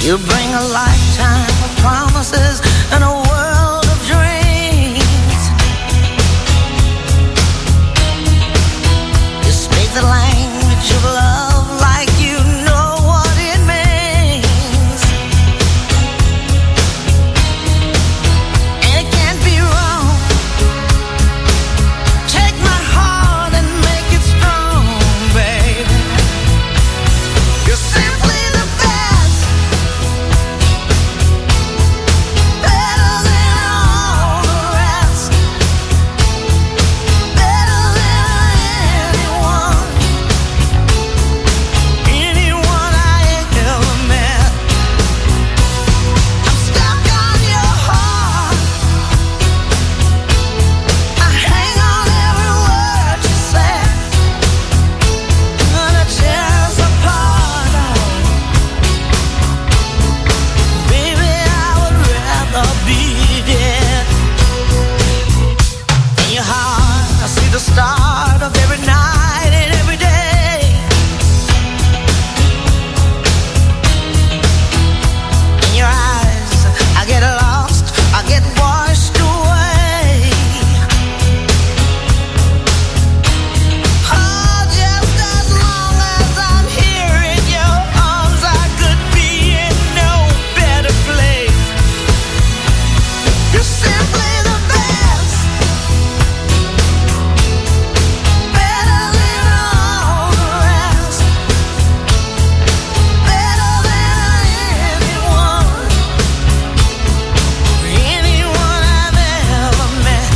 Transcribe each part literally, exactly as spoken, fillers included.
You bring a lifetime of promises and a world of dreams. You speak the language of love like you know what it means. And it can't be wrong. Take my heart and make it strong, baby. You're simply the best. Better than all the rest. Better than anyone. Anyone I ever met. I'm stuck on your heart. I hang on every word you say. Gonna tear us apart. Baby, I would rather be dead. In your heart, I see the start of every night and every day. In your eyes, I get lost, I get washed away. Oh, just as long as I'm here in your arms, I could be in no better place. You're simply the best. Better than all the rest. Better than anyone. Anyone I've ever met.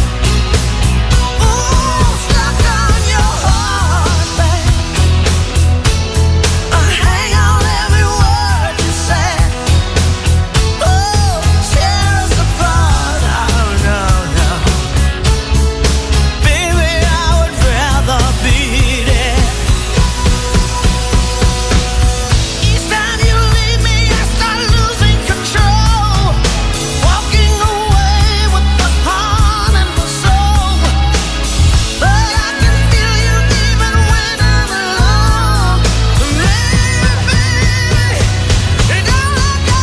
Ooh, stuck on your heart, babe. I hang on every word you say. Oh, tear us apart. Oh, no, no. Baby, I would rather be dead. Each time you leave me, I start losing control. Walking away with the heart and the soul. But I can feel you even when I'm alone. Baby, you don't let go.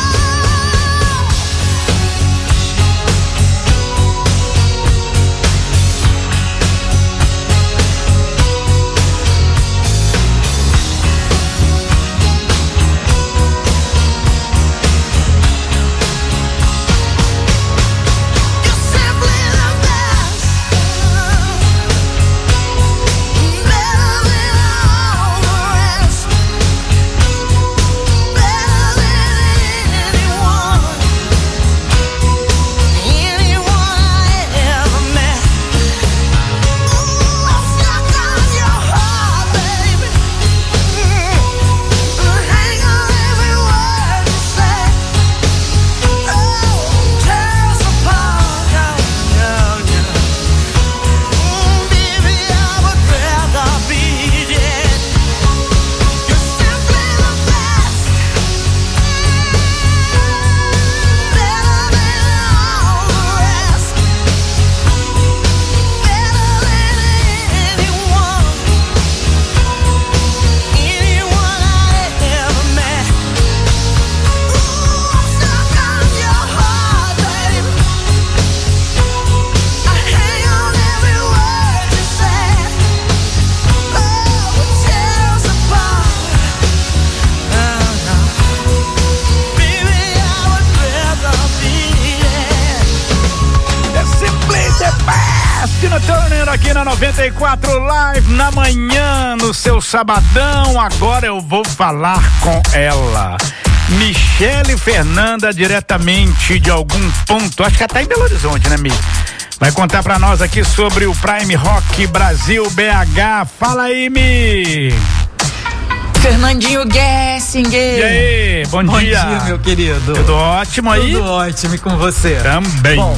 You're simply the best. Better than all the rest. Better than anyone. Anyone I ever met. Ooh, I'm stuck on your heart, baby. Hang on every word you say. Oh, tear us apart. No, no, no. Baby, I would rather be dead. You're simply the best. Better than all the rest. Better than anyone. Anyone I ever met. Ooh, I'm stuck on your heart, babe. I hang on every word you say. Oh, tear us apart. No, no. Baby, I would rather be dead. É Simply the Best. Tina Turner aqui na noventa e quatro Live na manhã, no seu sabadão. Agora eu vou falar com ela, Michele Fernanda, diretamente de algum ponto, acho que até em Belo Horizonte, né, Mi? Vai contar pra nós aqui sobre o Prime Rock Brasil B H. Fala aí, Mi! Fernandinho Gessinger. E aí, bom, Bom dia. dia, meu querido. Tudo ótimo aí? Tudo ótimo, e com você? Também. Bom,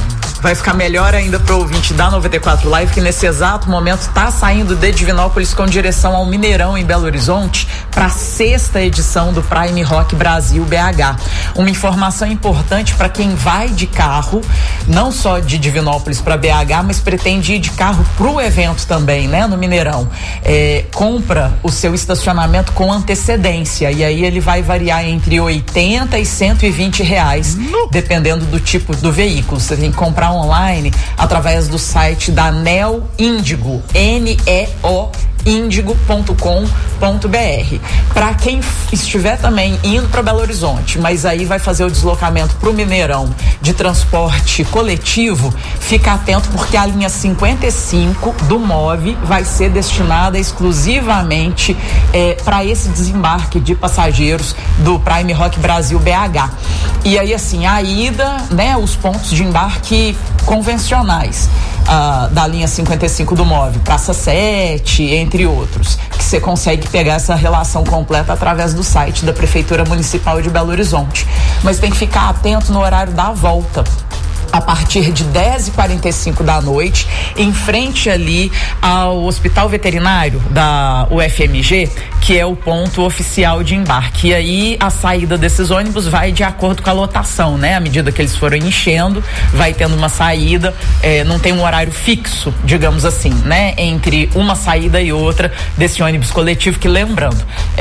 vai ficar melhor ainda pro ouvinte da noventa e quatro Live, que nesse exato momento tá saindo de Divinópolis com direção ao Mineirão, em Belo Horizonte, para a sexta edição do Prime Rock Brasil B H. Uma informação importante para quem vai de carro, não só de Divinópolis para B H, mas pretende ir de carro pro evento também, né, no Mineirão. É, compra o seu estacionamento com antecedência, e aí ele vai variar entre oitenta e cento e vinte reais, no. dependendo do tipo do veículo. Você tem que comprar online através do site da Neo Índigo, N E O índigo ponto com ponto b r. Para quem estiver também indo para Belo Horizonte, mas aí vai fazer o deslocamento para o Mineirão de transporte coletivo, fica atento, porque a linha cinquenta e cinco do MOVE vai ser destinada exclusivamente eh, para esse desembarque de passageiros do Prime Rock Brasil B H. E aí, assim, a ida, né, os pontos de embarque convencionais uh, da linha cinquenta e cinco do MOVE, Praça sete, entre outros, que você consegue pegar essa relação completa através do site da Prefeitura Municipal de Belo Horizonte. Mas tem que ficar atento no horário da volta, a partir de dez e quarenta e cinco da noite, em frente ali ao Hospital Veterinário da U F M G, que é o ponto oficial de embarque. E aí a saída desses ônibus vai de acordo com a lotação, né? À medida que eles forem enchendo, vai tendo uma saída, é, não tem um horário fixo, digamos assim, né? Entre uma saída e outra desse ônibus coletivo, que, lembrando,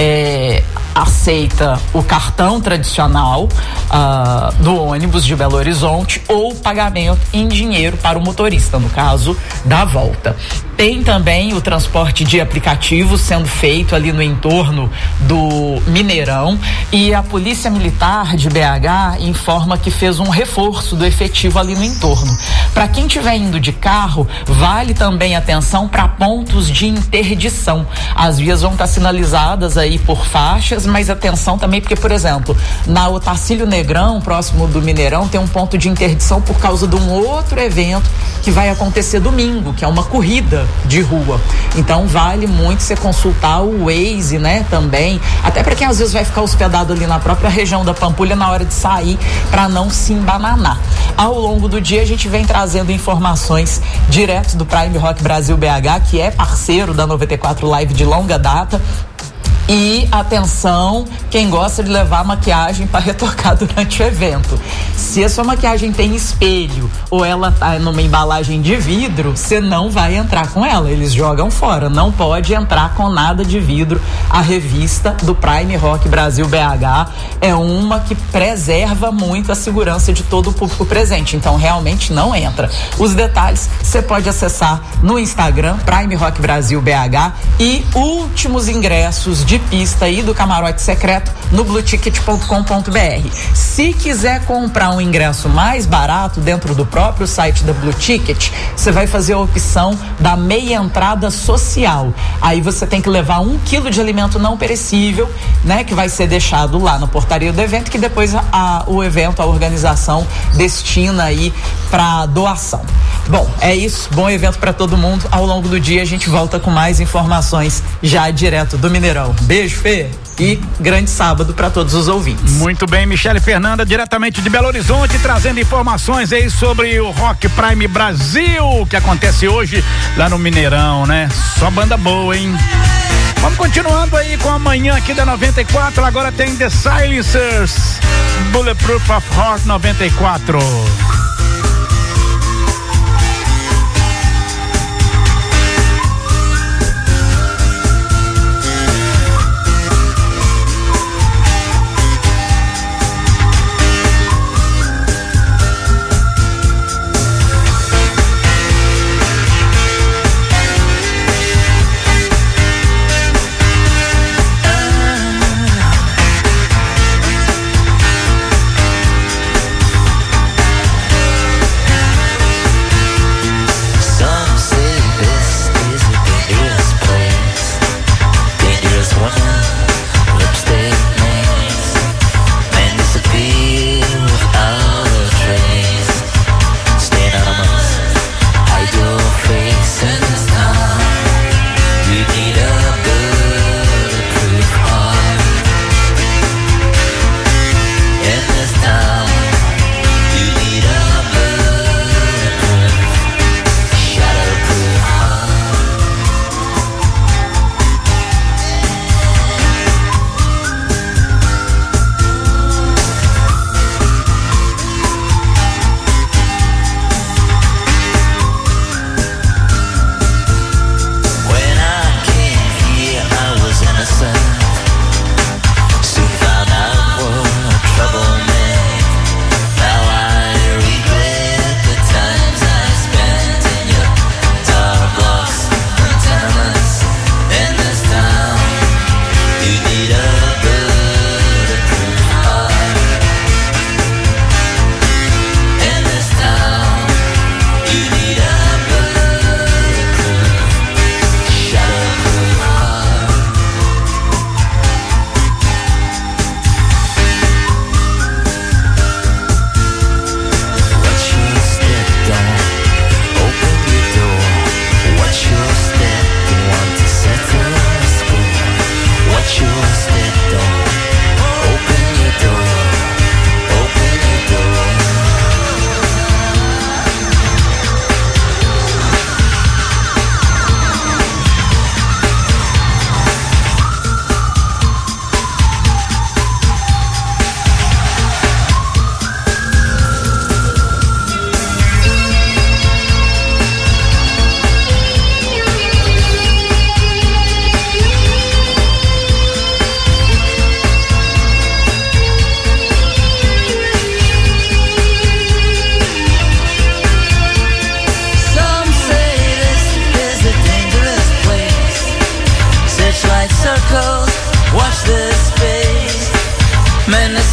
é, aceita o cartão tradicional uh, do ônibus de Belo Horizonte ou pagamento em dinheiro para o motorista, no caso da volta. Tem também o transporte de aplicativos sendo feito ali no entorno do Mineirão, e a Polícia Militar de B H informa que fez um reforço do efetivo ali no entorno. Para quem estiver indo de carro, vale também atenção para pontos de interdição. As vias vão estar sinalizadas aí por faixas, mas atenção também porque, por exemplo, na Otacílio Negrão, próximo do Mineirão, tem um ponto de interdição por causa de um outro evento que vai acontecer domingo, que é uma corrida de rua. Então vale muito você consultar o Waze, né, também, até para quem às vezes vai ficar hospedado ali na própria região da Pampulha na hora de sair, para não se embananar. Ao longo do dia a gente vem trazendo informações direto do Prime Rock Brasil B H, que é parceiro da noventa e quatro Live de longa data. E atenção, quem gosta de levar maquiagem para retocar durante o evento. Se a sua maquiagem tem espelho ou ela tá numa embalagem de vidro, você não vai entrar com ela, eles jogam fora. Não pode entrar com nada de vidro. A revista do Prime Rock Brasil B H é uma que preserva muito a segurança de todo o público presente, então realmente não entra. Os detalhes você pode acessar no Instagram, Prime Rock Brasil B H, e últimos ingressos de de pista e do camarote secreto no blue ticket ponto com ponto b r. Se quiser comprar um ingresso mais barato dentro do próprio site da Blue Ticket, você vai fazer a opção da meia entrada social. Aí você tem que levar um quilo de alimento não perecível, né, que vai ser deixado lá na portaria do evento, que depois a, a, o evento, a organização destina aí para doação. Bom, é isso. Bom evento para todo mundo. Ao longo do dia a gente volta com mais informações já direto do Mineirão. Beijo, Fê, e grande sábado para todos os ouvintes. Muito bem, Michele Fernanda, diretamente de Belo Horizonte, trazendo informações aí sobre o Rock Prime Brasil, que acontece hoje lá no Mineirão, né? Só banda boa, hein? Vamos continuando aí com a manhã aqui da noventa e quatro. Agora tem The Silencers, Bulletproof of Heart noventa e quatro.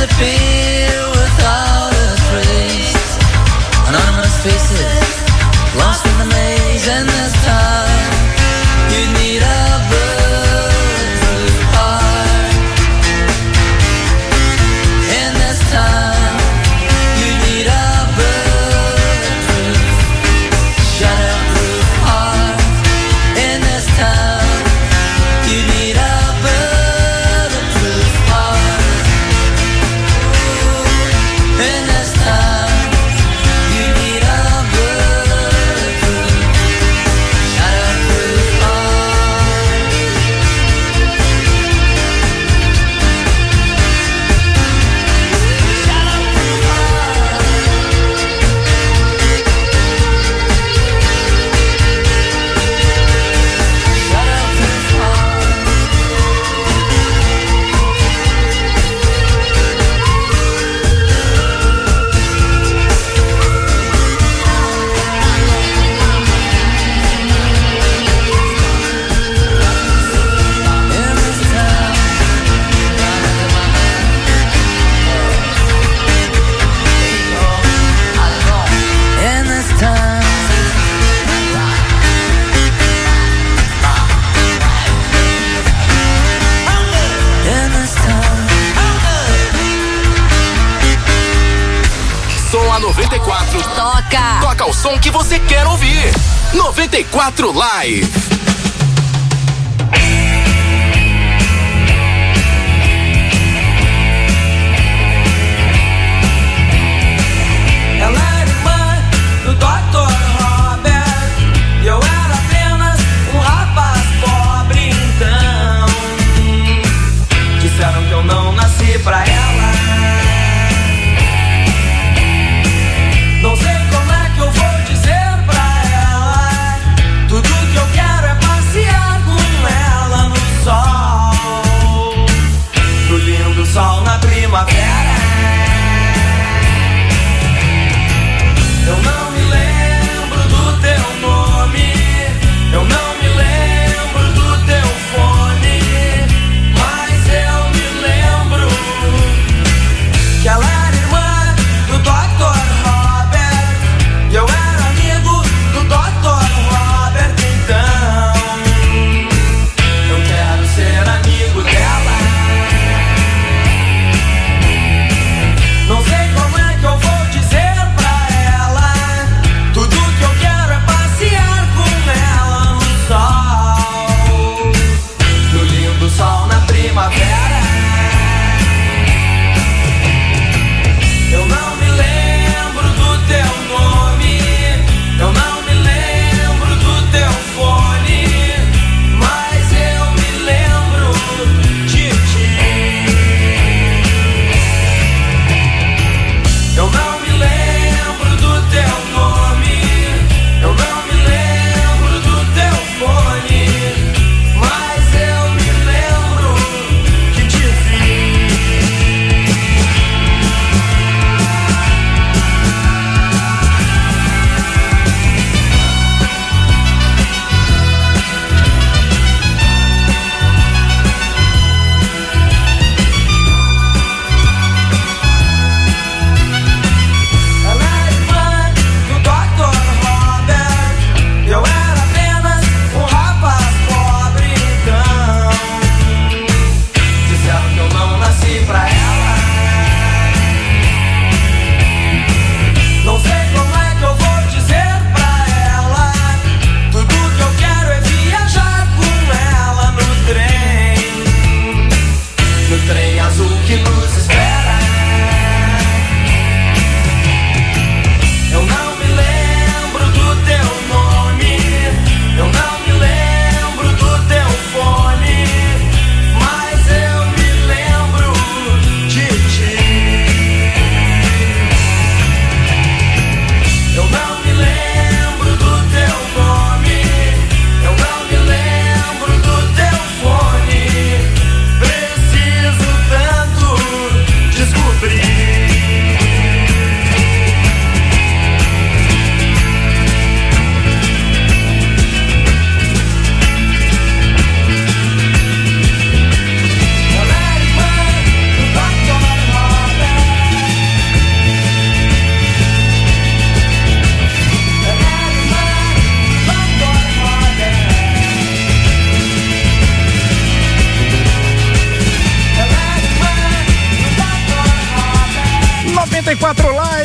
disappear without a trace. Anonymous faces, lost in the maze, and this time you need a bulletproof heart. And this time you need a bulletproof, shatterproof heart. And this time you need a bulletproof heart. And this time you need a bulletproof, shatterproof heart. Shatterproof heart. Shatterproof heart. In this town, in this town, in this town. Som a noventa e quatro. Toca! Toca o som que você quer ouvir. noventa e quatro Live. Ela era irmã do doutor Robert e eu era apenas um rapaz pobre então. Disseram que eu não nasci pra ela. Não sei como é que eu vou dizer pra ela. Tudo que eu quero é passear com ela no sol, no lindo sol na primavera. Eu não me lembro do teu nome, eu não me lembro do teu fone, mas eu me lembro que ela era irmã do doutor Robert e eu era amigo do doutor Robert. Então eu quero ser amigo dela.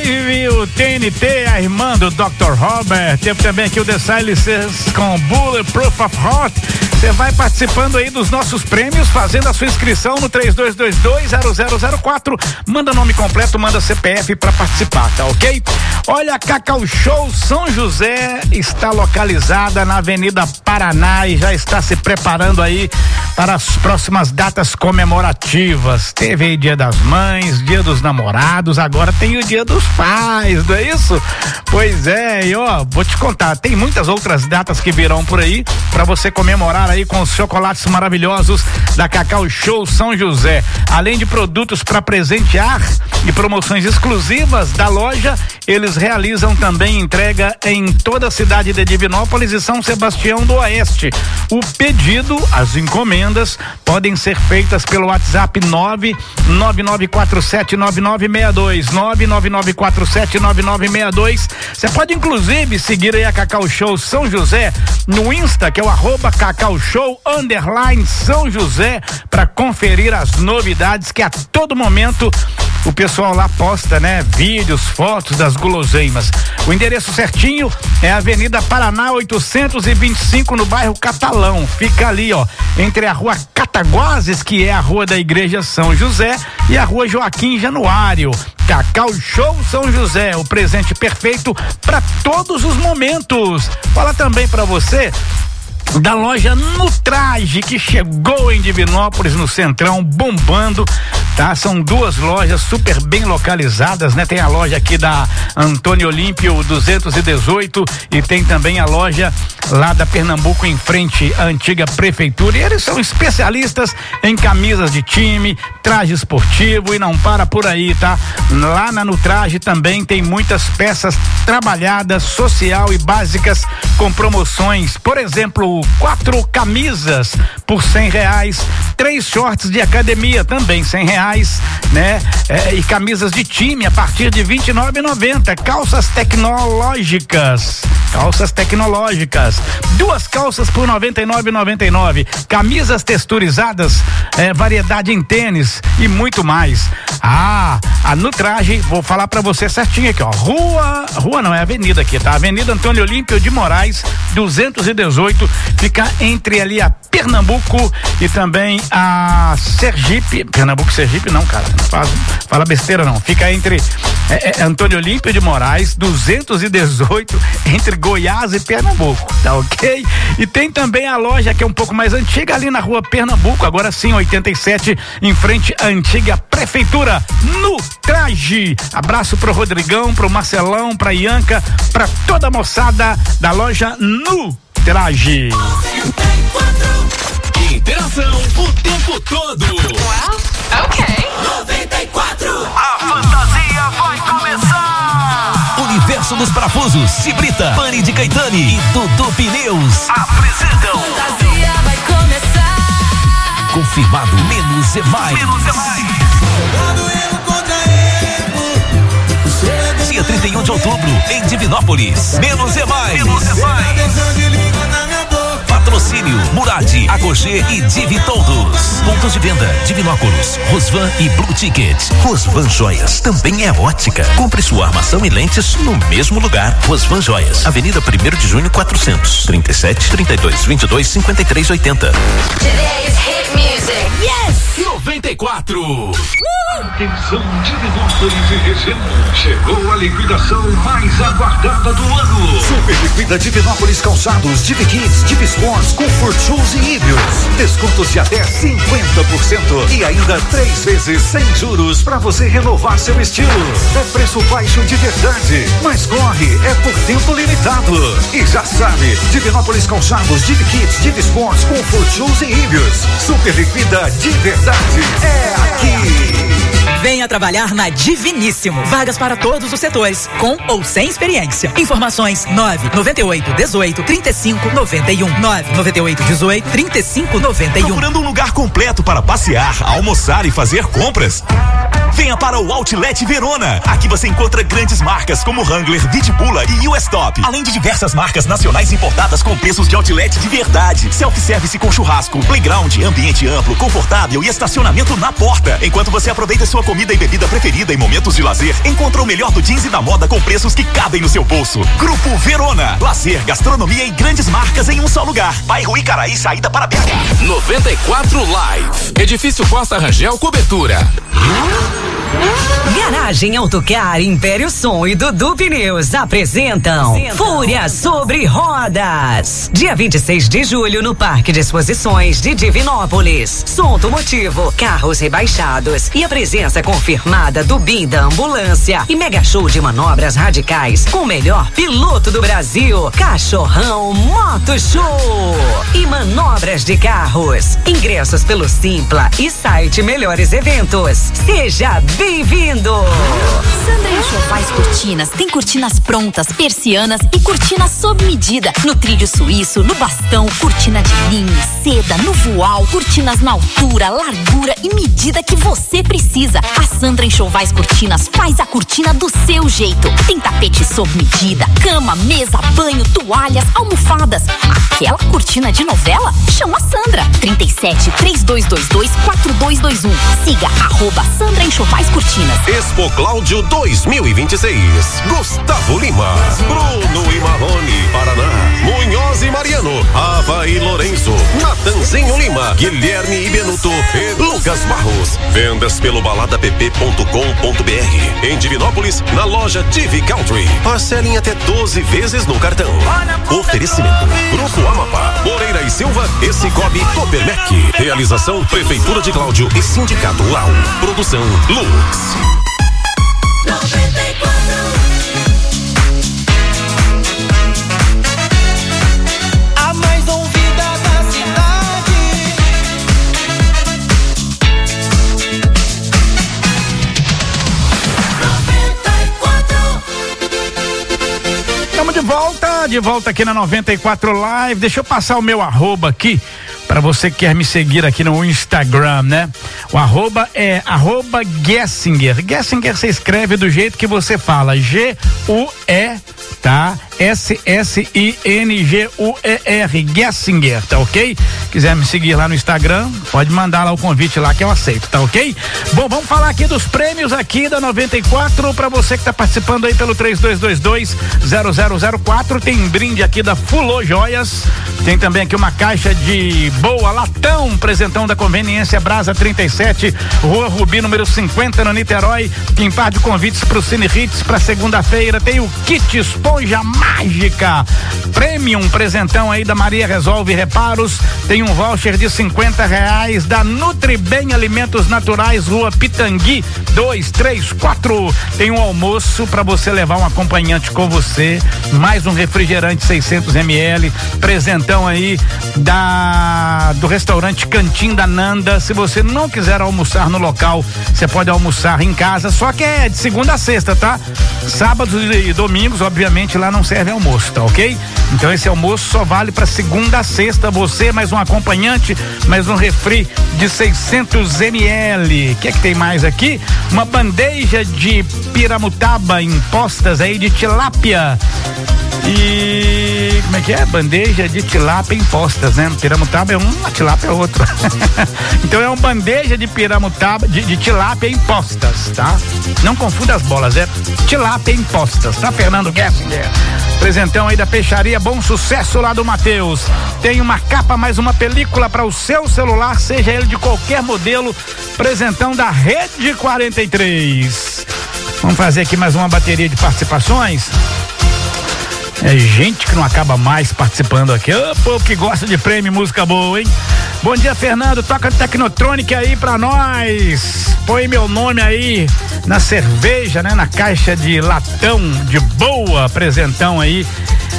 Teve o T N T, a irmã do doutor Robert. Teve também aqui o The Silences com Bulletproof of Heart. Você vai participando aí dos nossos prêmios, fazendo a sua inscrição no três dois dois dois zero zero zero quatro. Manda nome completo, manda C P F pra participar, tá ok? Olha, a Cacau Show São José está localizada na Avenida Paraná e já está se preparando aí para as próximas datas comemorativas. Teve aí Dia das Mães, Dia dos Namorados, agora tem o Dia dos Pais, não é isso? Pois é, e ó, vou te contar, tem muitas outras datas que virão por aí para você comemorar aí com os chocolates maravilhosos da Cacau Show São José. Além de produtos para presentear e promoções exclusivas da loja, eles realizam também entrega em toda a cidade de Divinópolis e São Sebastião do Oeste. O pedido, as encomendas podem ser feitas pelo WhatsApp nove nove nove quatro sete nove nove seis dois, nove nove nove quatro sete nove nove seis dois. Você pode inclusive seguir aí a Cacau Show São José no Insta, que é o arroba Cacau Show underline São José, para conferir as novidades que a todo momento o pessoal lá posta, né? Vídeos, fotos das guloseimas. O endereço certinho é a Avenida Paraná oitocentos e vinte e cinco, no bairro Catalão. Fica ali, ó, entre a rua Cataguases, que é a rua da Igreja São José, e a rua Joaquim Januário. Cacau Show São José, o presente perfeito para todos os momentos. Fala também para você da loja Nutraje, que chegou em Divinópolis, no Centrão, bombando, tá? São duas lojas super bem localizadas, né? Tem a loja aqui da Antônio Olímpio duzentos e dezoito e tem também a loja lá da Pernambuco, em frente à antiga prefeitura, e eles são especialistas em camisas de time, traje esportivo, e não para por aí, tá? Lá na Nutraje também tem muitas peças trabalhadas, social e básicas, com promoções, por exemplo, quatro camisas por cem reais, três shorts de academia também cem reais, né? É, e camisas de time a partir de vinte e nove reais e noventa centavos, calças tecnológicas, calças tecnológicas, duas calças por noventa e nove reais e noventa e nove centavos, camisas texturizadas, é, variedade em tênis e muito mais. Ah, a Nutraje, vou falar pra você certinho aqui, ó, rua, rua não, é avenida aqui, tá? Avenida Antônio Olímpio de Moraes duzentos e dezoito, fica entre ali a Pernambuco e também a Sergipe. Pernambuco, Sergipe não, cara, não faz, fala besteira não, fica entre é, é, Antônio Olímpio de Moraes duzentos e dezoito, entre Goiás e Pernambuco, tá ok? E tem também a loja que é um pouco mais antiga, ali na rua Pernambuco, agora sim, oitenta e sete, em frente à antiga prefeitura, Nutraje. Abraço pro Rodrigão, pro Marcelão, pra Ianca, pra toda a moçada da loja Nutraje. Interação o tempo todo. Well, ok. noventa e quatro. A fantasia vai começar. Universo dos Parafusos, Cibrita, Pani de Caetani e Dudu Pneus apresentam. Fantasia vai começar. Confirmado, menos é mais. Menos é mais. Dia trinta e um de outubro, em Divinópolis. Menos é mais. Menos é mais. Patrocínio Murad, Agogê e Divi Todos. Pontos de venda: Divinópolis, Rosvan e Blue Ticket. Rosvan Joias também é ótica. Compre sua armação e lentes no mesmo lugar. Rosvan Joias, Avenida primeiro de junho quatrocentos, trinta e sete, trinta e dois, vinte e dois, cinquenta e três, oitenta. Today's hit music. Yes! noventa e quatro. Atenção, Divinópolis e região. Chegou a liquidação mais aguardada do ano. Super Liquida Divinópolis Calçados, Divi Kids, Divi Sports, Comfort Shoes e Ibis. Descontos de até cinquenta por cento e ainda três vezes sem juros para você renovar seu estilo. É preço baixo de verdade, mas corre, é por tempo limitado. E já sabe, Divinópolis Calçados, Divi Kids, Divi Sports, Comfort Shoes e Ibis. Super Liquida de verdade é aqui. Venha trabalhar na Diviníssimo. Vagas para todos os setores, com ou sem experiência. Informações nove nove oito dezoito trinta e cinco noventa e um, nove nove oito dezoito trinta e cinco noventa e um. Procurando um lugar completo para passear, almoçar e fazer compras? Vem Venha para o Outlet Verona. Aqui você encontra grandes marcas como Wrangler, Vitibula e U S Top. Além de diversas marcas nacionais importadas com preços de outlet de verdade. Self-service com churrasco, playground, ambiente amplo, confortável e estacionamento na porta. Enquanto você aproveita sua comida e bebida preferida em momentos de lazer, encontra o melhor do jeans e da moda com preços que cabem no seu bolso. Grupo Verona. Lazer, gastronomia e grandes marcas em um só lugar. Bairro Icaraí, saída para B H. noventa e quatro Live. Edifício Costa Rangel Cobertura. Garagem Autocar, Império Som e Dudu Pneus apresentam Fúria sobre Rodas. Dia vinte e seis de julho no Parque de Exposições de Divinópolis. Som automotivo, carros rebaixados e a presença confirmada do B I M da Ambulância e mega show de manobras radicais com o melhor piloto do Brasil, Cachorrão Moto Show e manobras de carros. Ingressos pelo Simpla e site Melhores Eventos. Seja bem-vindo! Sandra Enxovais Cortinas tem cortinas prontas, persianas e cortinas sob medida. No trilho suíço, no bastão, cortina de linho, seda, no voal, cortinas na altura, largura e medida que você precisa. A Sandra Enxovais Cortinas faz a cortina do seu jeito. Tem tapete sob medida, cama, mesa, banho, toalhas, almofadas. Aquela cortina de novela? Chama a Sandra. trinta e sete, três dois dois dois, quatro dois dois um. Siga arroba Sandra Enxovais Cortinas. Expo Cláudio dois mil e vinte e seis. Gustavo Lima, Bruno e Marrone, Paraná, Munhoz e Mariano, Ava e Lourenço, Natanzinho Lima, Guilherme e Benuto e Lucas Barros. Vendas pelo balada p p ponto com ponto b r. Em Divinópolis, na loja Divi Country. Parcelem até doze vezes no cartão. Oferecimento: Grupo Amapá, Moreira e Silva e Cicobi Copermec. Realização: Prefeitura de Cláudio e Sindicato Rural. Produção Lux. noventa e quatro. A mais ouvida da cidade. noventa e quatro. Estamos de volta, de volta aqui na noventa e quatro Live. Deixa eu passar o meu arroba aqui para você que quer me seguir aqui no Instagram, né? O arroba é arroba Gessinger. Gessinger se escreve do jeito que você fala, G U E, tá? S S I N G U E R, Gessinger, tá ok? Quiser me seguir lá no Instagram, pode mandar lá o convite lá que eu aceito, tá ok? Bom, vamos falar aqui dos prêmios aqui da noventa e quatro para você que tá participando aí pelo três dois dois dois, zero zero zero quatro. Tem um brinde aqui da Fulô Joias, tem também aqui uma caixa de boa latão, presentão da Conveniência Brasa trinta e sete, Rua Rubi, número cinquenta, no Niterói. Tem par de convites pro Cine Hits pra segunda-feira. Tem o kit esponja mágica Premium, presentão aí da Maria Resolve Reparos. Tem um voucher de cinquenta reais da Nutribem Alimentos Naturais, Rua Pitangui dois três quatro. Tem um almoço para você levar um acompanhante com você, mais um refrigerante seiscentos mililitros, presentão aí da do restaurante Cantim da Nanda. Se você não quiser almoçar no local, você pode almoçar em casa, só que é de segunda a sexta, tá? Sábados e domingos, obviamente, lá não serve almoço, tá ok? Então esse almoço só vale para segunda a sexta, você mais um acompanhante, mais um refri de seiscentos mililitros. O que é que tem mais aqui? Uma bandeja de piramutaba em postas aí de tilápia. E como é que é? Bandeja de tilápia em postas, né? Piramutaba é um, a tilápia é outro. Então é uma bandeja de piramutaba, de, de tilápia em postas, tá? Não confunda as bolas, é tilápia em postas, tá, Fernando Gessinger? Presentão aí da Peixaria Bom Sucesso lá do Matheus. Tem uma capa, mais uma película para o seu celular, seja ele de qualquer modelo. Presentão da Rede quarenta e três. Vamos fazer aqui mais uma bateria de participações. É gente que não acaba mais participando aqui. Ô, povo que gosta de prêmio, música boa, hein? Bom dia, Fernando. Toca Tecnotronic aí pra nós. Põe meu nome aí na cerveja, né? Na caixa de latão de boa, presentão aí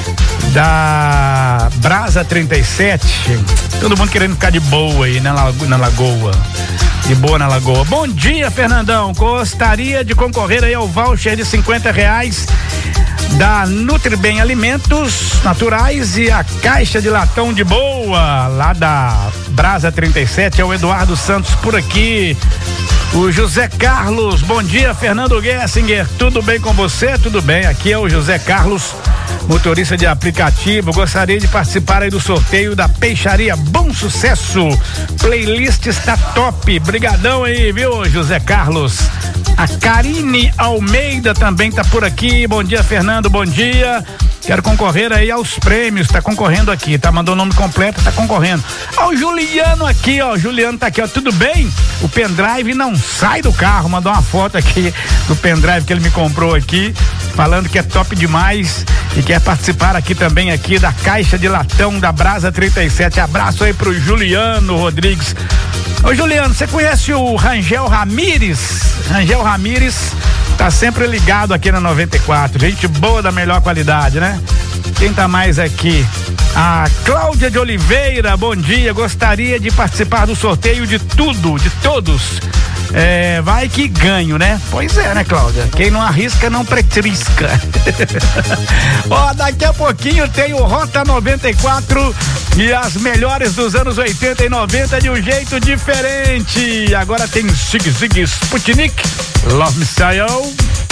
da Brasa trinta e sete. Todo mundo querendo ficar de boa aí na, na Lagoa. De boa na Lagoa. Bom dia, Fernandão. Gostaria de concorrer aí ao voucher de cinquenta reais da Nutribem Alimentos Naturais e a Caixa de Latão de Boa, lá da Brasa trinta e sete, é o Eduardo Santos por aqui. O José Carlos, bom dia, Fernando Gessinger, tudo bem com você? Tudo bem, aqui é o José Carlos, motorista de aplicativo, gostaria de participar aí do sorteio da Peixaria Bom Sucesso, playlist está top, brigadão aí, viu, José Carlos? A Karine Almeida também tá por aqui, bom dia, Fernando, bom dia. Quero concorrer aí aos prêmios, tá concorrendo aqui, tá? Mandou o nome completo, tá concorrendo. Ó, o Juliano aqui, ó, o Juliano tá aqui, ó, tudo bem? O pendrive não sai do carro, mandou uma foto aqui do pendrive que ele me comprou aqui, falando que é top demais e quer participar aqui também aqui da Caixa de Latão da Brasa trinta e sete. Abraço aí pro Juliano Rodrigues. Ô Juliano, você conhece o Rangel Ramires? Rangel Ramires tá sempre ligado aqui na noventa e quatro, gente boa da melhor qualidade, né? Quem tá mais aqui? A Cláudia de Oliveira, bom dia, gostaria de participar do sorteio de tudo, de todos. É, vai que ganho, né? Pois é, né, Cláudia? Quem não arrisca não pretrisca. Ó, daqui a pouquinho tem o Rota noventa e quatro e as melhores dos anos oitenta e noventa de um jeito diferente. Agora tem Zig Zig Sputnik, Love Missile.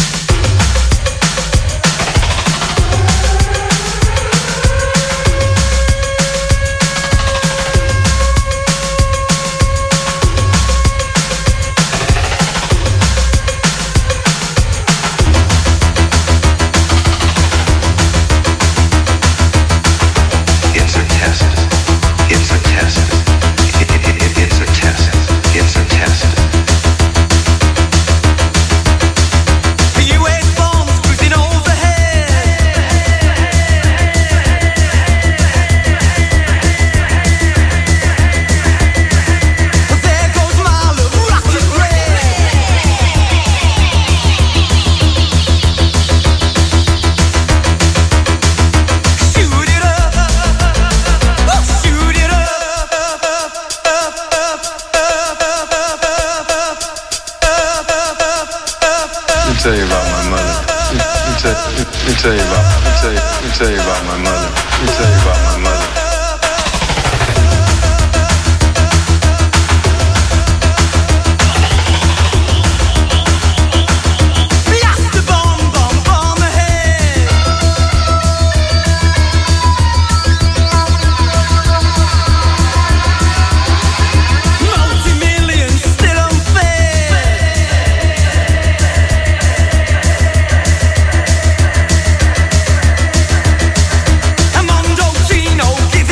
tell you about my mother. Let me, let me, tell, let me tell you about. Let me tell you. Let me tell you about my mother. Let me tell you about my mother. Give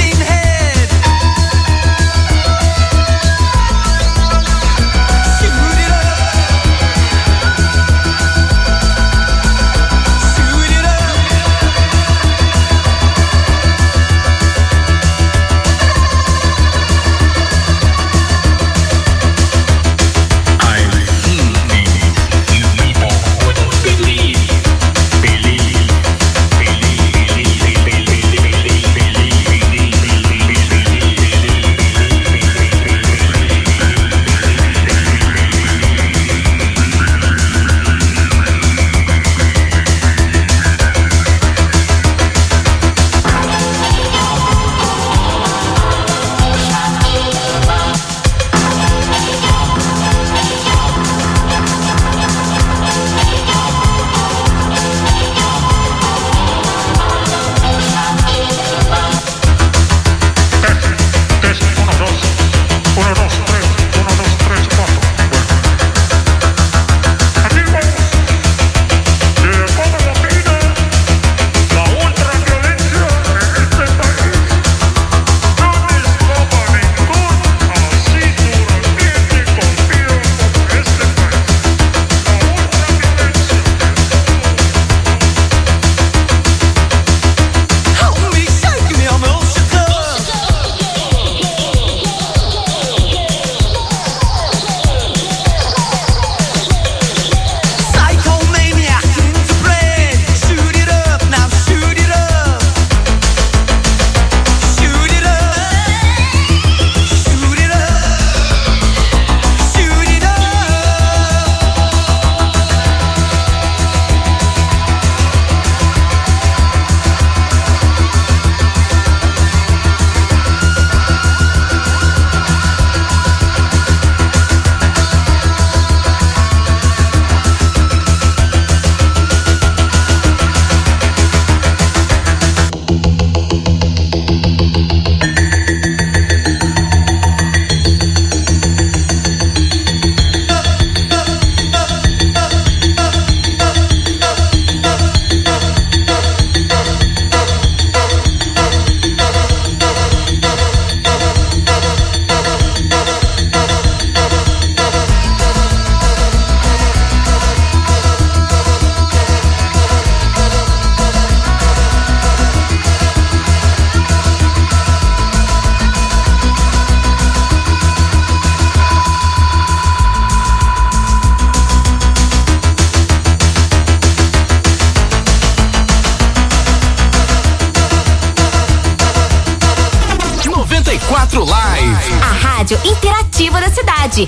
rádio interativa da cidade.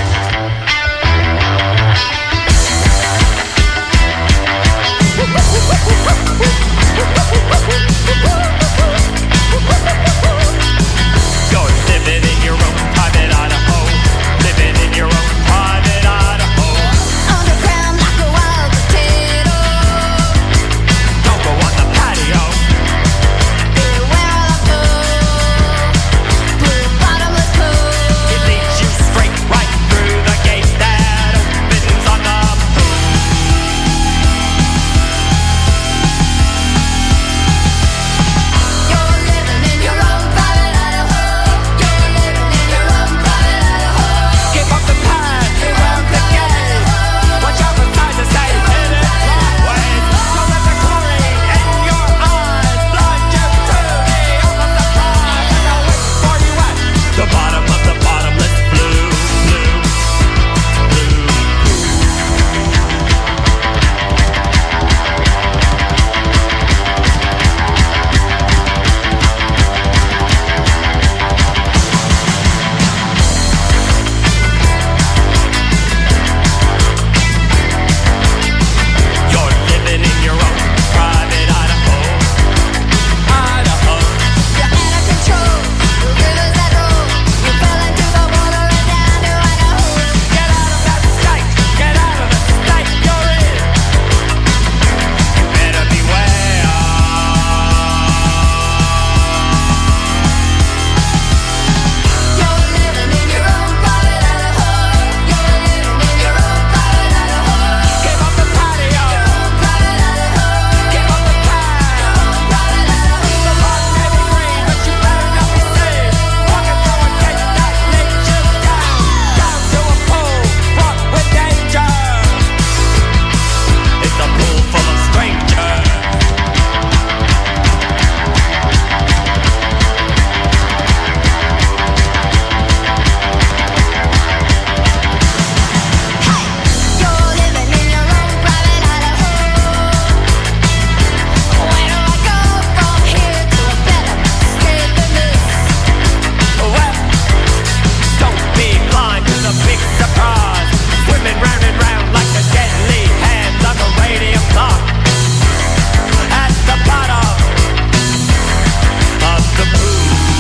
You're living in your own private Idaho. Living in your own private Idaho. Underground like a wild potato. Don't go on the patio. Beware of the blue bottomless pool. It leads you straight right through the gate that opens on the pool. You're living in your own private Idaho. You're living in your own private Idaho. Keep up the pad, keep up the game. Watch out for signs that say hit it right ways. Don't let the glory in your eyes blind you to the other surprise. And I'll wait for you at the bottom of the bottomless blue, blue, blue. You're living in your own private Idaho. Idaho. You're out of control. The rivers that roll. You fell into the water and down to Idaho. Get out of that state. Get out of the state you're in. You better beware. You're living in your own private Idaho. You're living in your own private Idaho. Give up the patio. Private Idaho. Give up the pad. Private Idaho. The lawn may be green, but you better not be seen. Walking through a gate that leads you down, down to a pool fraught with danger. It's a pool full of strangers. You're living in your own private Idaho. Where do I go from here to a better state than this? Well, don't be blind to the big surprise. Swimming round and round like the deadly hands on the radium clock. At the bottom of the pool.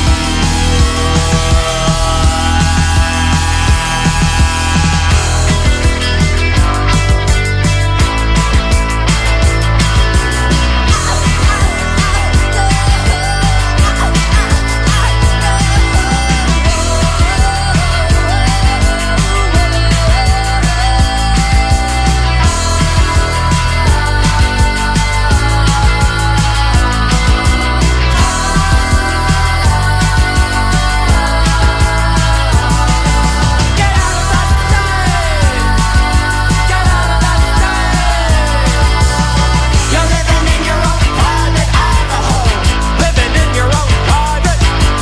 You're living in your own private Idaho. Living in your own private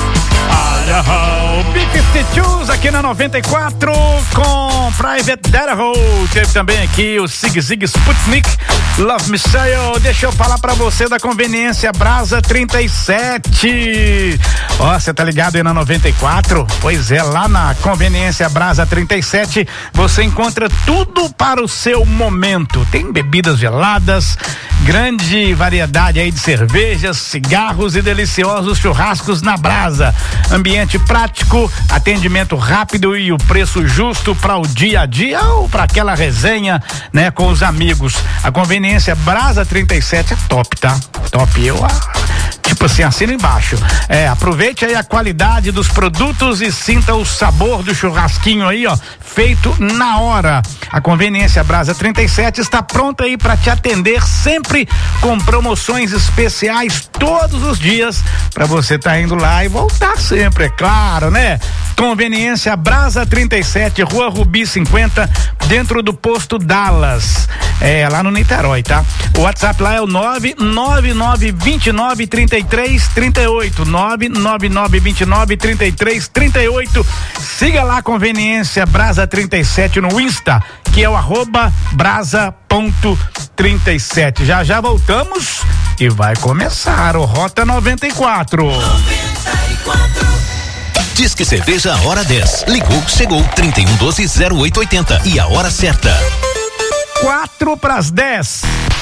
Idaho. B cinquenta e dois aqui na noventa e quatro com Private Idaho. Teve também aqui o Sig Zig Sputnik, Love Missile. Deixa eu falar pra você da Conveniência Brasa trinta e sete. Ó, você tá ligado aí na noventa e quatro? Pois é, lá na Conveniência Brasa trinta e sete você encontra tudo para o seu momento. Tem bebidas geladas, grande variedade aí de cervejas, cigarros e deliciosos churrascos na brasa. Ambiente prático, atendimento rápido e o preço justo para o dia a dia ou para aquela resenha, né, com os amigos. A Conveniência Brasa trinta e sete é top, tá? Top. Eu ah, tipo assim, assina embaixo. É, aproveite aí a qualidade dos produtos e sinta o sabor do churrasquinho aí, ó, feito na hora. A Conveniência Brasa trinta e sete está pronta aí para te atender sempre com promoções especiais todos os dias para você tá indo lá e voltar sempre, é claro, né? Conveniência Brasa trinta e sete, Rua Rubi cinquenta, dentro do posto Dallas, é lá no Niterói, tá? O WhatsApp lá é o nove nove nove dois nove três três três oito, nove nove nove dois nove três três três oito. Siga lá Conveniência Brasa trinta e sete no Insta, que é o arroba brasa ponto trinta e sete. Já já voltamos e vai começar o Rota noventa e quatro. noventa e quatro. Diz que cerveja a hora dez. Ligou, chegou, trinta e um doze, zero oito oitenta. E a hora certa. Quatro pras dez.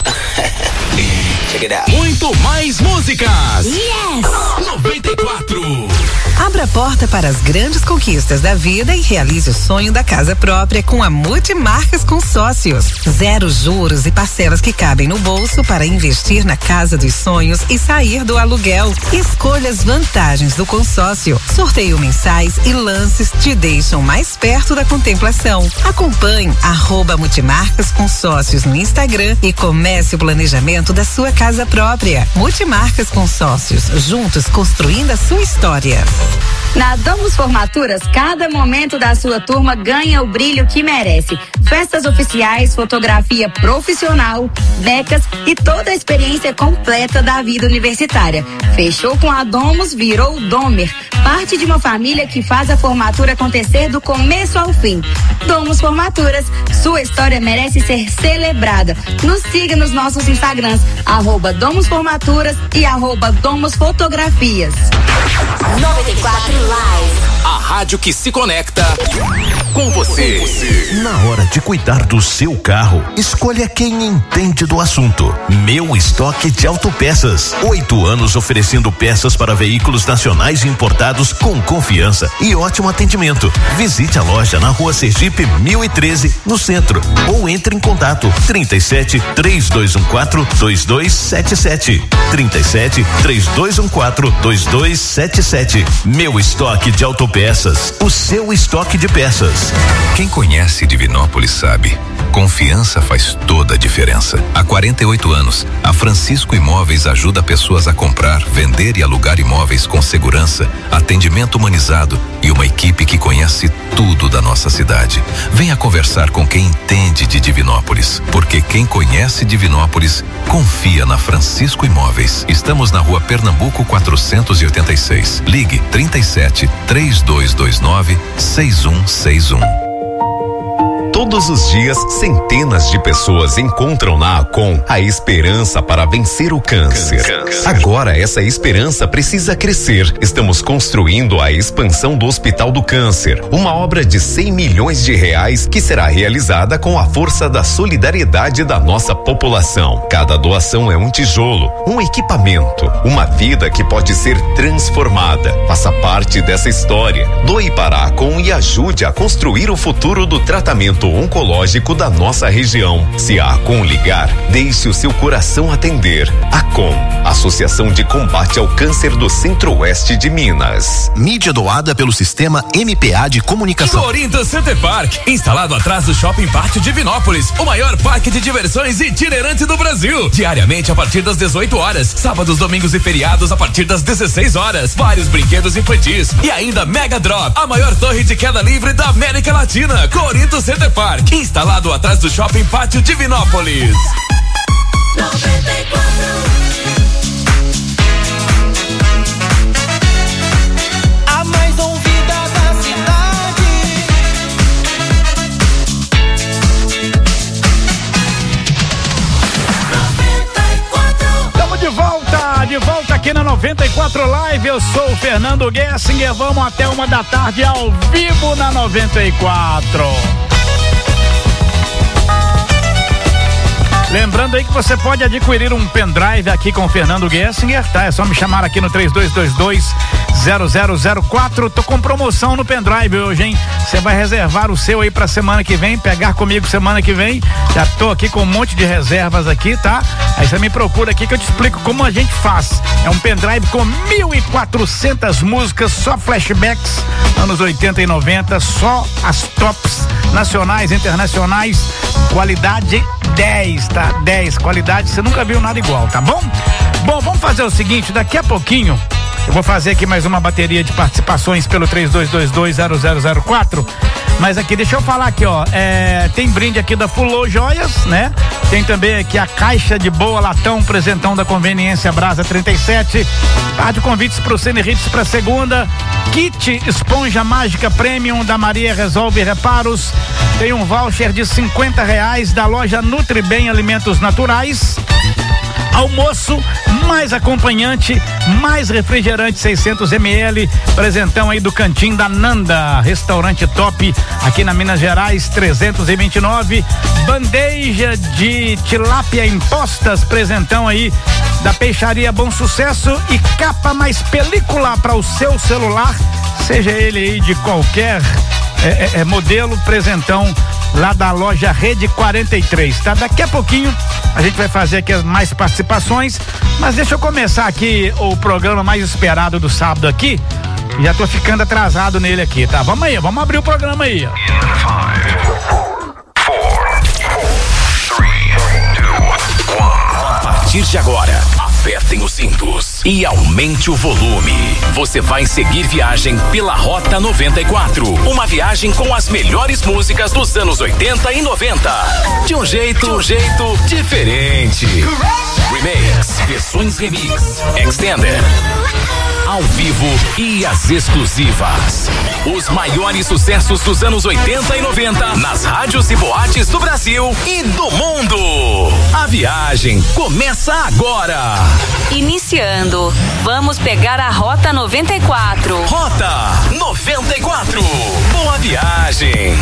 Muito mais músicas. Yes! noventa e quatro. Abra a porta para as grandes conquistas da vida e realize o sonho da casa própria com a Multimarcas Consórcios. Zero juros e parcelas que cabem no bolso para investir na casa dos sonhos e sair do aluguel. Escolha as vantagens do consórcio. Sorteio mensais e lances te deixam mais perto da contemplação. Acompanhe arroba Multimarcas Consórcios no Instagram e comece o planejamento da sua casa própria. Multimarcas Consórcios, juntos construindo a sua história. Na Domus Formaturas, cada momento da sua turma ganha o brilho que merece. Festas oficiais, fotografia profissional, becas e toda a experiência completa da vida universitária. Fechou com a Domus, virou Domer. Parte de uma família que faz a formatura acontecer do começo ao fim. Domus Formaturas, sua história merece ser celebrada. Nos siga nos nossos Instagrams, arroba Domus Formaturas e arroba Domus Fotografias. noventa e quatro Live. A rádio que se conecta com você. Na hora de cuidar do seu carro, escolha quem entende do assunto. Meu Estoque de Autopeças. Oito anos oferecendo peças para veículos nacionais e importados com confiança e ótimo atendimento. Visite a loja na Rua Sergipe mil e treze, no centro, ou entre em contato trinta e sete, três dois um quatro, dois dois sete sete. trinta e sete, três dois um quatro, dois dois sete sete. Meu Estoque de Autopeças. O seu estoque de peças. Quem conhece Divinópolis sabe, confiança faz toda a diferença. Há quarenta e oito anos, a Francisco Imóveis ajuda pessoas a comprar, vender e alugar imóveis com segurança, atendimento humanizado e uma equipe que conhece tudo da nossa cidade. Venha conversar com quem entende de Divinópolis, porque quem conhece Divinópolis confia na Francisco Imóveis. Estamos na Rua Pernambuco quatrocentos e oitenta e seis. Ligue trinta e sete, três dois dois nove, seis um seis um. Todos os dias, centenas de pessoas encontram na Acom a esperança para vencer o câncer. câncer. Agora, essa esperança precisa crescer. Estamos construindo a expansão do Hospital do Câncer, uma obra de cem milhões de reais que será realizada com a força da solidariedade da nossa população. Cada doação é um tijolo, um equipamento, uma vida que pode ser transformada. Faça parte dessa história. Doe para a Acom e ajude a construir o futuro do tratamento oncológico da nossa região. Se a Acom ligar, deixe o seu coração atender. Acom, Associação de Combate ao Câncer do Centro-Oeste de Minas. Mídia doada pelo Sistema M P A de Comunicação. Corinthians Center Park, instalado atrás do Shopping Pátio Divinópolis, o maior parque de diversões itinerante do Brasil. Diariamente a partir das dezoito horas, sábados, domingos e feriados a partir das dezesseis horas. Vários brinquedos infantis e ainda Mega Drop, a maior torre de queda livre da América Latina. Corinthians Center Park, instalado atrás do Shopping Pátio Divinópolis. noventa e quatro. A mais ouvida da cidade. noventa e quatro. Estamos de volta, de volta aqui na noventa e quatro Live. Eu sou o Fernando Gessinger. Vamos até uma da tarde ao vivo na noventa e quatro. Lembrando aí que você pode adquirir um pendrive aqui com o Fernando Gessinger, tá? É só me chamar aqui no três dois dois dois, zero zero zero quatro. Tô com promoção no pendrive hoje, hein? Você vai reservar o seu aí pra semana que vem, pegar comigo semana que vem. Já tô aqui com um monte de reservas aqui, tá? Aí você me procura aqui que eu te explico como a gente faz. É um pendrive com mil e quatrocentas músicas, só flashbacks, anos oitenta e noventa, só as tops nacionais, internacionais, qualidade dez, tá? dez, qualidade, você nunca viu nada igual, tá bom? Bom, vamos fazer o seguinte, daqui a pouquinho eu vou fazer aqui mais uma bateria de participações pelo três dois dois dois, zero zero zero quatro. Mas aqui, deixa eu falar aqui, ó, é, tem brinde aqui da Fulô Joias, né? Tem também aqui a caixa de boa latão, presentão da Conveniência Brasa trinta e sete, par de convites pro Cine Hits pra segunda, kit esponja mágica premium da Maria Resolve Reparos, tem um voucher de cinquenta reais da loja Nutribem Alimentos Naturais, almoço, mais acompanhante, mais refrigerante seiscentos mililitros, presentão aí do Cantinho da Nanda, restaurante top aqui na Minas Gerais, trezentos e vinte e nove, bandeja de tilápia em postas, presentão aí da Peixaria Bom Sucesso e capa mais película para o seu celular, seja ele aí de qualquer é, é, é, modelo, presentão lá da loja Rede quarenta e três, tá? Daqui a pouquinho a gente vai fazer aqui as mais participações, mas deixa eu começar aqui o programa mais esperado do sábado aqui, já tô ficando atrasado nele aqui, tá? Vamos aí, vamos abrir o programa aí, ó. A partir de agora, apertem os cintos e aumente o volume. Você vai seguir viagem pela Rota noventa e quatro. Uma viagem com as melhores músicas dos anos oitenta e noventa. De um jeito, de um jeito diferente. Remakes, versões remix, extended, ao vivo e as exclusivas. Os maiores sucessos dos anos oitenta e noventa nas rádios e boates do Brasil e do mundo. A viagem começa agora. Iniciando. Vamos pegar a Rota noventa e quatro. Rota noventa e quatro. Boa viagem.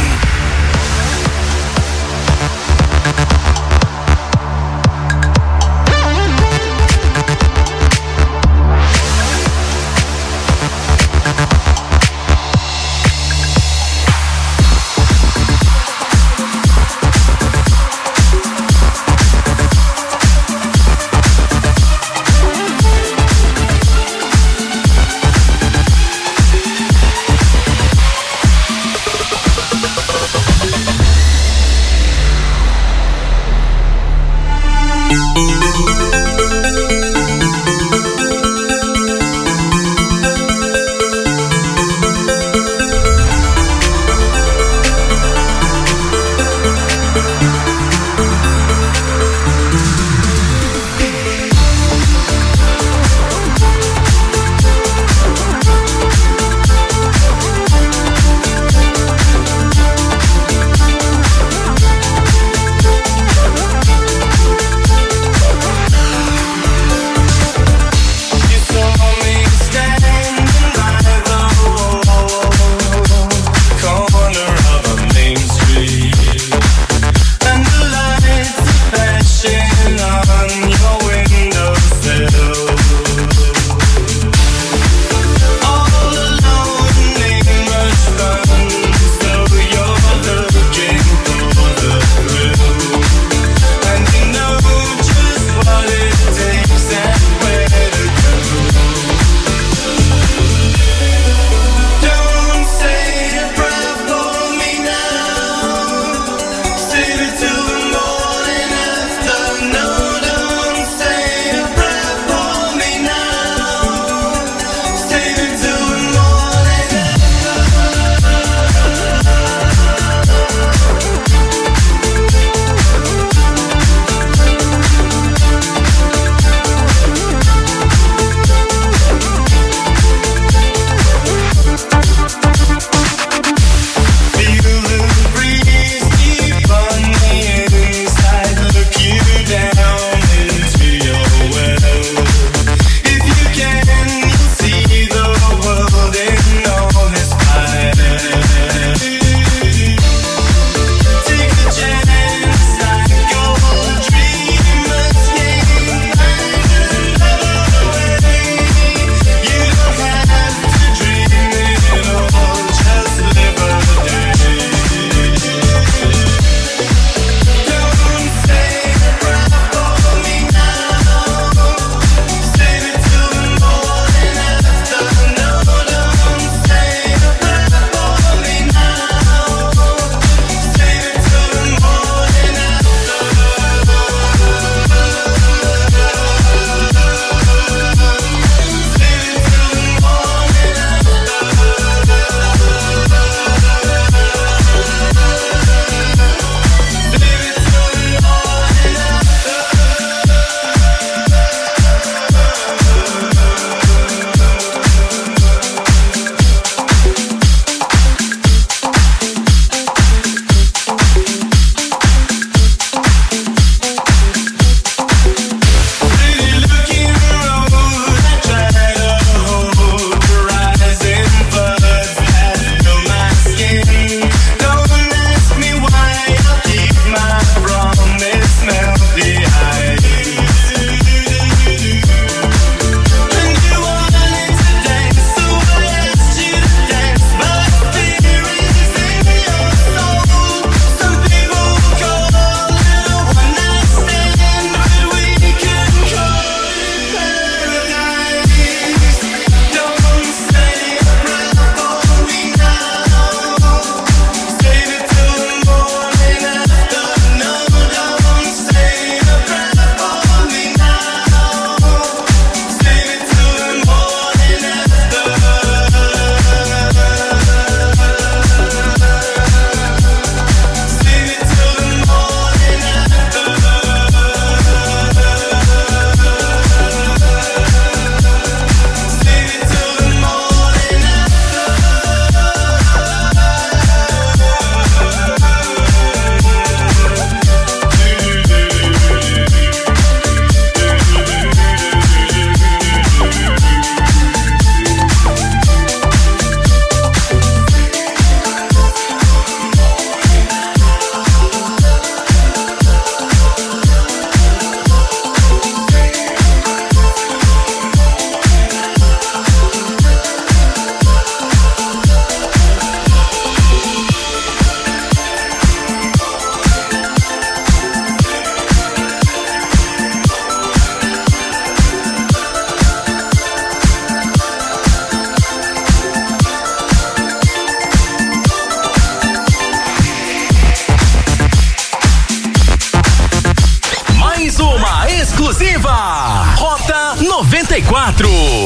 noventa e quatro.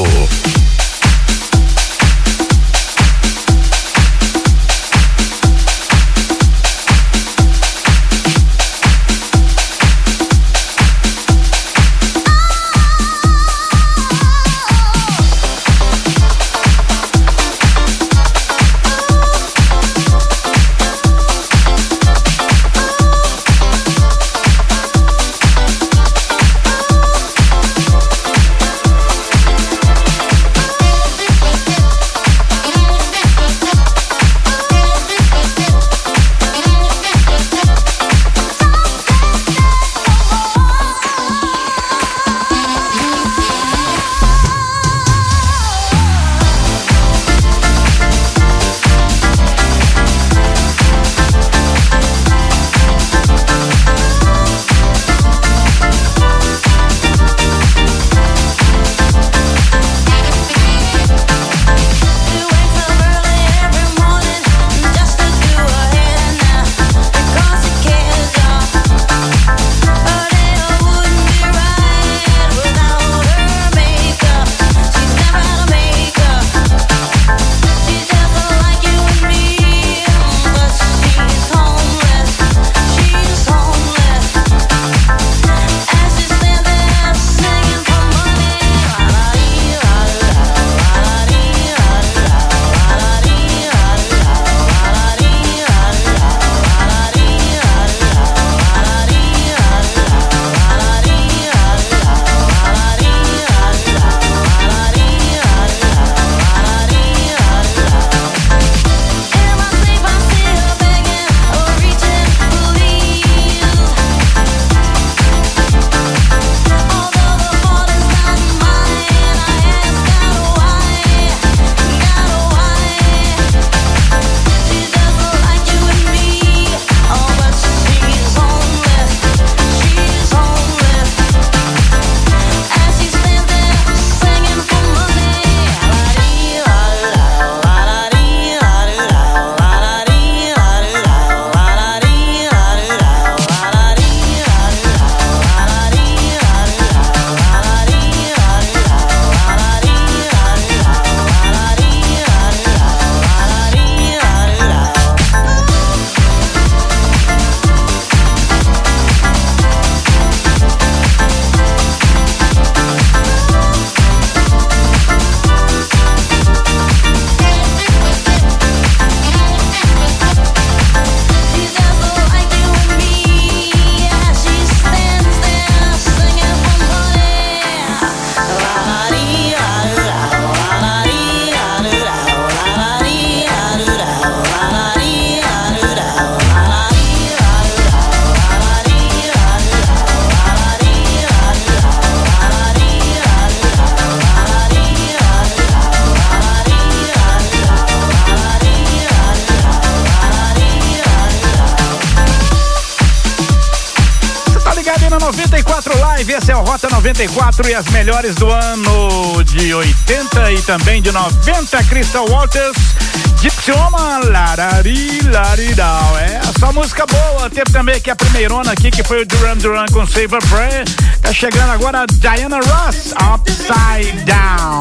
noventa e quatro Live, esse é o Rota noventa e quatro e as melhores do ano de oitenta e também de noventa. Crystal Waters, Gypsy Woman, larari, laridau. É, só música boa. Teve também aqui a primeirona aqui, que foi o Duran Duran com Save a Prayer. Tá chegando agora a Diana Ross, Upside Down.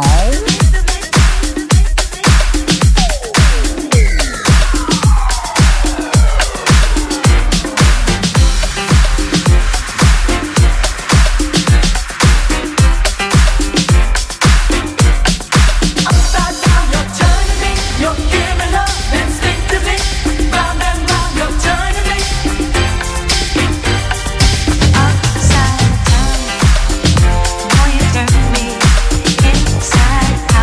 Inside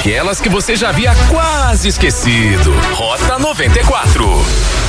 aquelas que você já havia quase esquecido. Rota noventa e quatro.